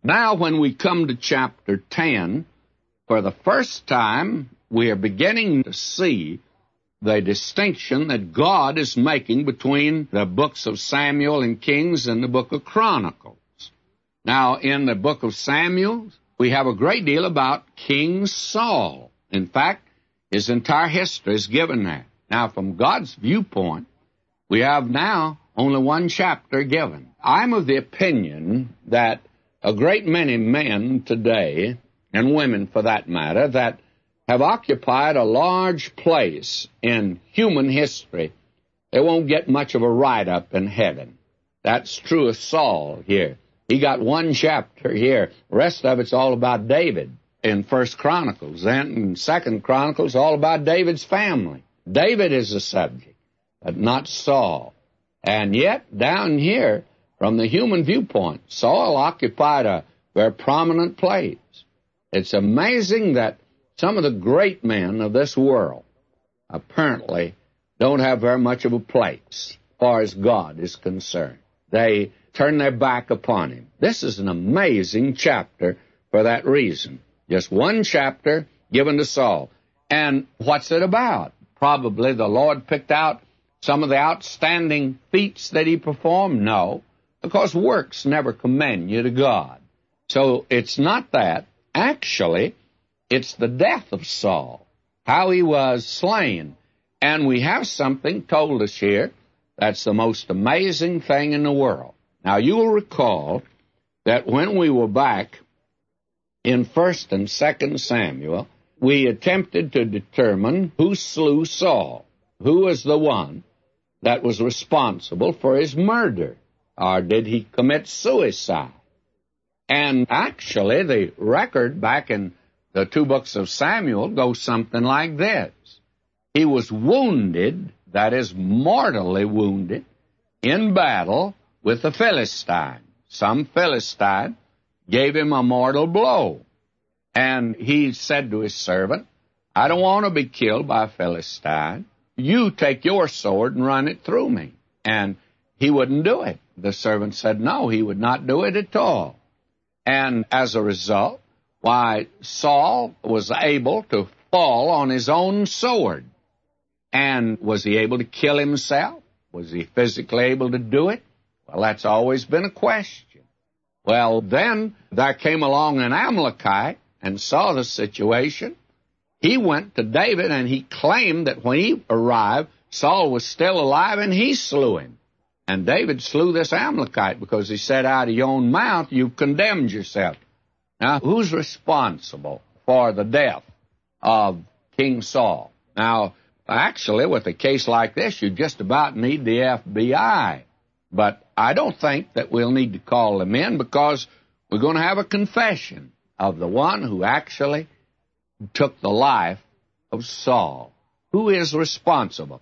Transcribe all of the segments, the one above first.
Now, when we come to chapter 10, for the first time, we are beginning to see the distinction that God is making between the books of Samuel and Kings and the book of Chronicles. Now, in the book of Samuel, we have a great deal about King Saul. In fact, his entire history is given there. Now, from God's viewpoint, we have now only one chapter given. I'm of the opinion that a great many men today, and women for that matter, that have occupied a large place in human history, they won't get much of a write-up in heaven. That's true of Saul here. He got one chapter here. The rest of it's all about David in First Chronicles. Then in Second Chronicles, all about David's family. David is the subject, but not Saul. And yet, down here, from the human viewpoint, Saul occupied a very prominent place. It's amazing that some of the great men of this world apparently don't have very much of a place as far as God is concerned. They turn their back upon him. This is an amazing chapter for that reason. Just one chapter given to Saul. And what's it about? Probably the Lord picked out some of the outstanding feats that he performed? No, because works never commend you to God. So it's not that. Actually, it's the death of Saul, how he was slain. And we have something told us here that's the most amazing thing in the world. Now, you will recall that when we were back in 1st and 2nd Samuel, we attempted to determine who slew Saul, who was the one that was responsible for his murder, or did he commit suicide? And actually, the record back in the 2 books of Samuel goes something like this. He was wounded, that is, mortally wounded, in battle with the Philistine. Some Philistine gave him a mortal blow. And he said to his servant, I don't want to be killed by a Philistine. You take your sword and run it through me. And he wouldn't do it. The servant said no, he would not do it at all. And as a result, Saul was able to fall on his own sword. And was he able to kill himself? Was he physically able to do it? Well, that's always been a question. Well, then there came along an Amalekite and saw the situation. He went to David and he claimed that when he arrived, Saul was still alive and he slew him. And David slew this Amalekite because he said, out of your own mouth, you've condemned yourself. Now, who's responsible for the death of King Saul? Now, actually, with a case like this, you just about need the FBI. But I don't think that we'll need to call them in because we're going to have a confession of the one who actually took the life of Saul. Who is responsible?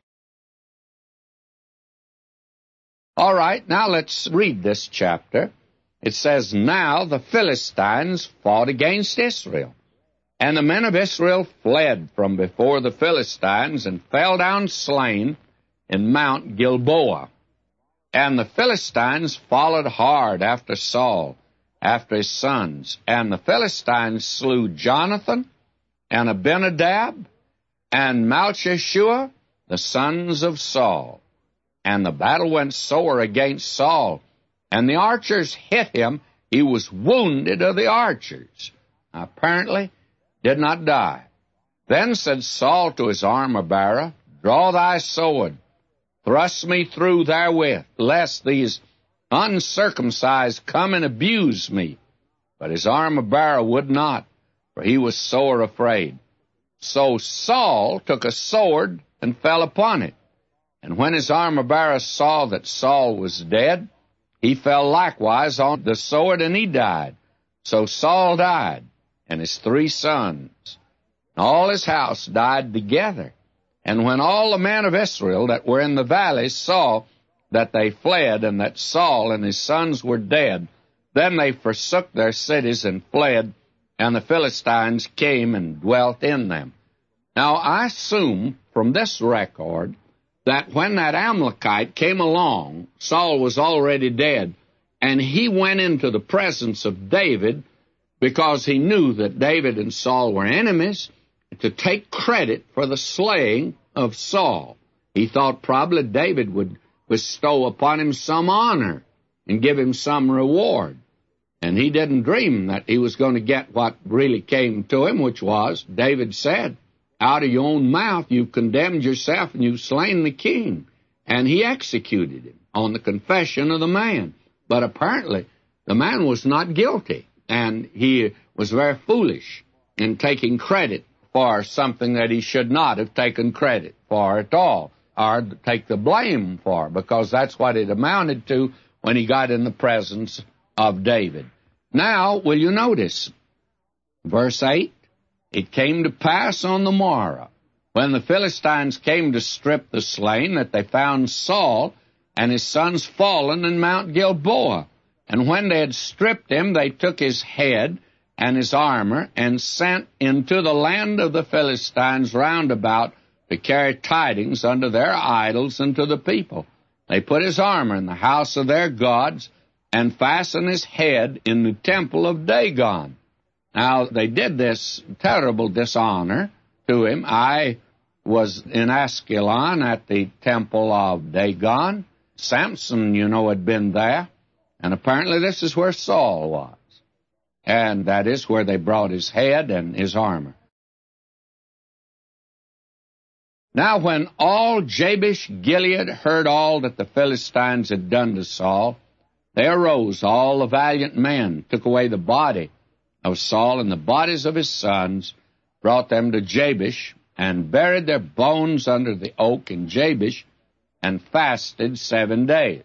All right, now let's read this chapter. It says, Now the Philistines fought against Israel, and the men of Israel fled from before the Philistines and fell down slain in Mount Gilboa. And the Philistines followed hard after Saul, after his sons. And the Philistines slew Jonathan and Abinadab and Malchishua, the sons of Saul. And the battle went sore against Saul, and the archers hit him. He was wounded of the archers. Apparently did not die. Then said Saul to his armor-bearer, Draw thy sword, thrust me through therewith, lest these uncircumcised come and abuse me. But his armor-bearer would not, for he was sore afraid. So Saul took a sword and fell upon it. And when his armor-bearer saw that Saul was dead, he fell likewise on the sword, and he died. So Saul died, and his 3 sons. And all his house died together. And when all the men of Israel that were in the valleys saw that they fled, and that Saul and his sons were dead, then they forsook their cities and fled, and the Philistines came and dwelt in them. Now, I assume from this record that when that Amalekite came along, Saul was already dead, And he went into the presence of David because he knew that David and Saul were enemies, to take credit for the slaying of Saul. He thought probably David would bestow upon him some honor and give him some reward. And he didn't dream that he was going to get what really came to him, which was, David said, out of your own mouth you've condemned yourself and you've slain the king. And he executed him on the confession of the man. But apparently the man was not guilty, and he was very foolish in taking credit for something that he should not have taken credit for at all, or take the blame for, because that's what it amounted to when he got in the presence of David. Now, will you notice, verse 8, it came to pass on the morrow, when the Philistines came to strip the slain, that they found Saul and his sons fallen in Mount Gilboa. And when they had stripped him, they took his head and his armor, and sent into the land of the Philistines round about to carry tidings unto their idols and to the people. They put his armor in the house of their gods, and fastened his head in the temple of Dagon. Now, they did this terrible dishonor to him. I was in Askelon at the temple of Dagon. Samson, you know, had been there. And apparently this is where Saul was. And that is where they brought his head and his armor. Now when all Jabesh Gilead heard all that the Philistines had done to Saul, they arose, all the valiant men, took away the body of Saul and the bodies of his sons, brought them to Jabesh, and buried their bones under the oak in Jabesh, and fasted 7 days.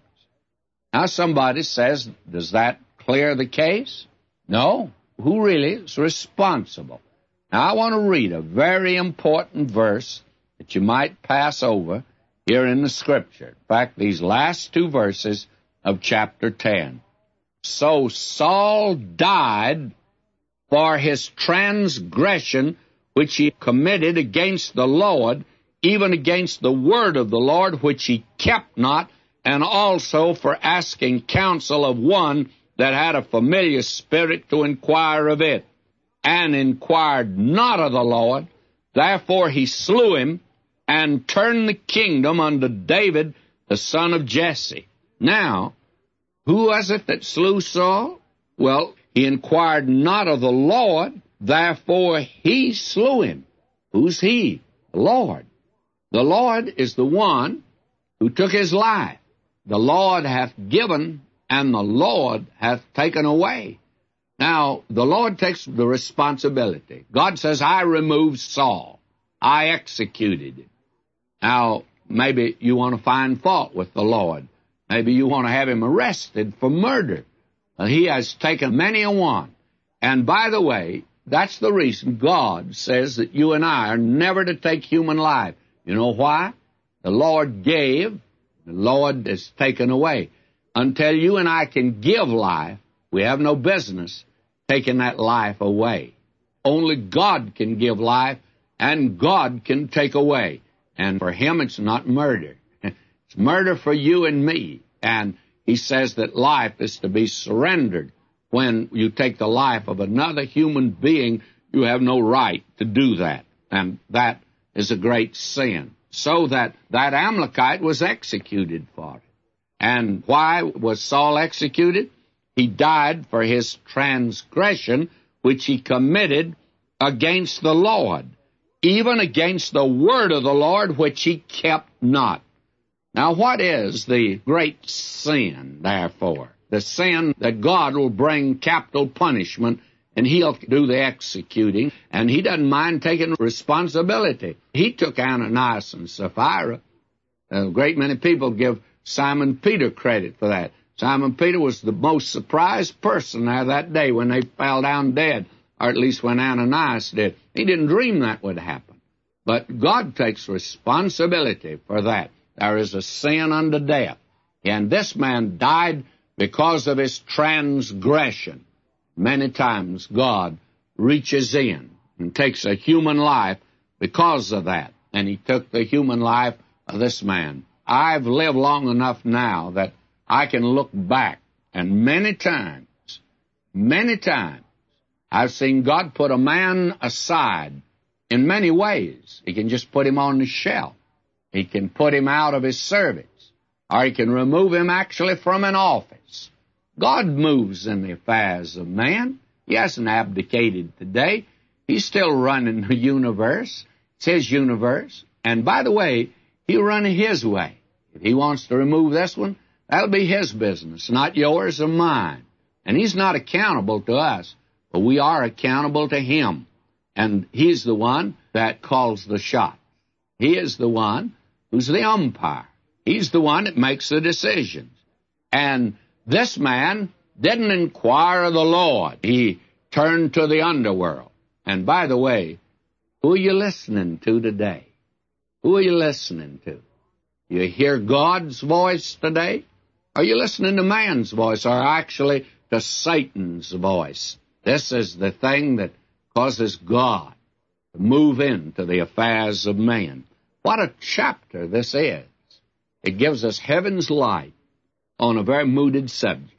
Now somebody says, does that clear the case? No. Who really is responsible? Now I want to read a very important verse that you might pass over here in the Scripture. In fact, these last 2 verses of chapter 10. So Saul died for his transgression which he committed against the Lord, even against the word of the Lord which he kept not, and also for asking counsel of one that had a familiar spirit to inquire of it, and inquired not of the Lord. Therefore he slew him, and turned the kingdom unto David, the son of Jesse. Now, who was it that slew Saul? Well, he inquired not of the Lord, therefore he slew him. Who's he? The Lord. The Lord is the one who took his life. The Lord hath given, and the Lord hath taken away. Now, the Lord takes the responsibility. God says, I removed Saul. I executed him. Now, maybe you want to find fault with the Lord. Maybe you want to have him arrested for murder. He has taken many a one. And by the way, that's the reason God says that you and I are never to take human life. You know why? The Lord gave, the Lord has taken away. Until you and I can give life, we have no business taking that life away. Only God can give life, and God can take away. And for him, it's not murder. It's murder for you and me. And he says that life is to be surrendered. When you take the life of another human being, you have no right to do that. And that is a great sin. So that Amalekite was executed for it. And why was Saul executed? He died for his transgression, which he committed against the Lord, even against the word of the Lord, which he kept not. Now, what is the great sin, therefore? The sin that God will bring capital punishment, and he'll do the executing, and he doesn't mind taking responsibility. He took Ananias and Sapphira. A great many people give Simon Peter credit for that. Simon Peter was the most surprised person there that day when they fell down dead, or at least when Ananias did. He didn't dream that would happen. But God takes responsibility for that. There is a sin unto death. And this man died because of his transgression. Many times God reaches in and takes a human life because of that. And he took the human life of this man. I've lived long enough now that I can look back And many times, I've seen God put a man aside in many ways. He can just put him on the shelf. He can put him out of his service. Or he can remove him actually from an office. God moves in the affairs of man. He hasn't abdicated today. He's still running the universe. It's His universe. And by the way, He'll run it His way. If He wants to remove this one, that'll be His business, not yours or mine. And He's not accountable to us, but we are accountable to Him. And He's the one that calls the shot. He is the one who's the umpire. He's the one that makes the decisions. And this man didn't inquire of the Lord. He turned to the underworld. And by the way, who are you listening to today? Who are you listening to? You hear God's voice today? Are you listening to man's voice, or actually to Satan's voice? This is the thing that causes God to move into the affairs of man. What a chapter this is. It gives us heaven's light on a very mooted subject.